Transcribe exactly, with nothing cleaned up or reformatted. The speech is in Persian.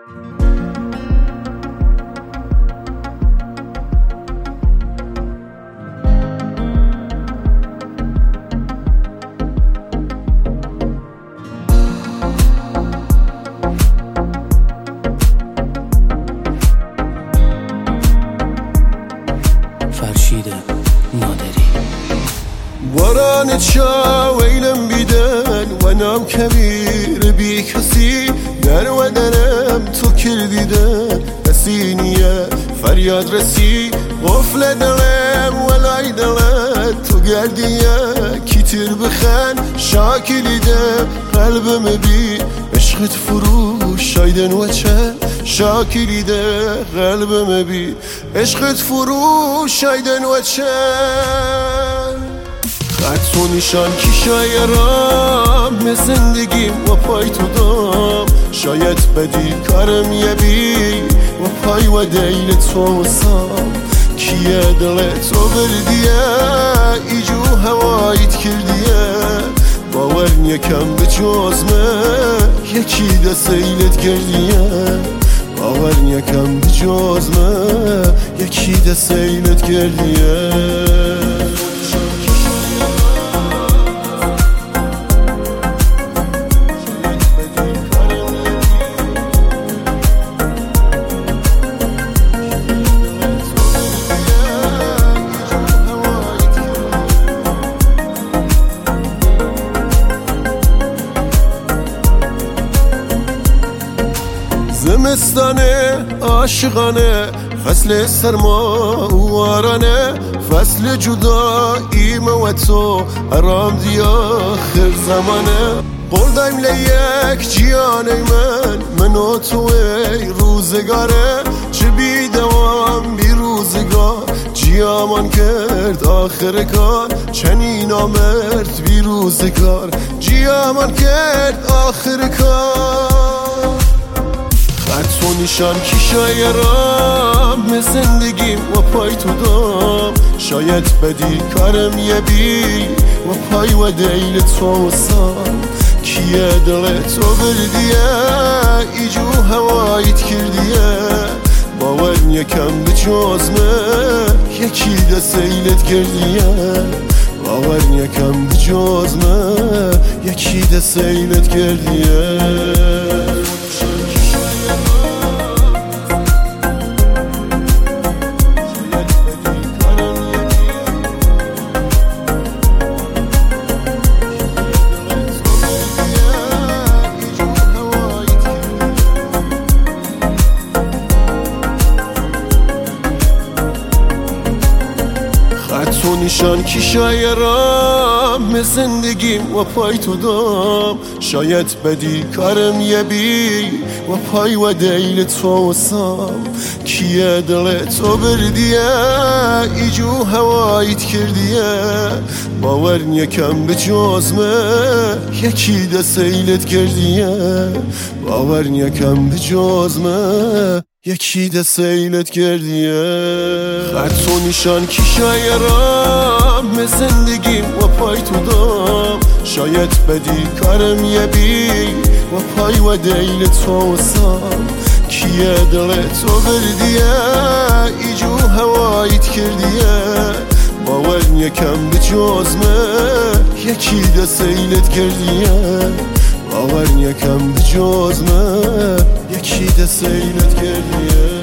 فرشید نادری باران چا ویلم بیدن و نام کبیر بی کسی در و درم تو کردیدن کسی نیه فریاد رسی غفل دلم ولای دلم تو گردیه کتیر بخن شاکلیده قلبم بی عشقت فروش شایدن و چه شاکلیده قلبم بی عشقت فروش شایدن و چه خط و نشان کی شایرم زندگیم و پای تو دام شاید بدی کارم یه بی و پای و دیل تو سام کیه دل تو بردیه ایجو هوایت کردیه باور یکم به جزمه یکی ده سیلت کردیه باور یکم به جزمه یکی ده سیلت کردیه زمستانه عاشقانه فصل سرما وارانه فصل جداییم و تو آرام دی آخر زمانه قول دایم لیک جیانه من من و تو ای روزگاره چه بی دوام بی روزگار جیامان کرد آخر کار چنین آمرد بی روزگار جیامان کرد آخر کار خط و نشان کی شایرم زندگیم و پای تو دام شاید بدی کارم یه بی و پای و دیل تو سام کیه دل تو بردیه ایجو هوایت کردیه باور یکم به جزمه یکی ده سیلت کردیه باور یکم به جزمه یکی ده سیلت کردیه تو نشان کی شایرم زندگیم و پای تو دام شاید بدی کارم یه بی و پای و دیل تو سام کیه دل تو بردیه ایجو هوایت کردیه باور یکم به جزمه یکی ده سیلت کردیه باور یکم به جزمه یکی ده سیلت کردیه خط و نشان کی شایرم زندگیم و پای تو دام شاید بدی کارم یه بی و پای و دیل تو سام کیه دل تو بردیه ایجو هوایت کردیه باور یکم به جزمه یکی ده سیلت کردیه باور یکم به جزمه یکی ده سیلت کردیه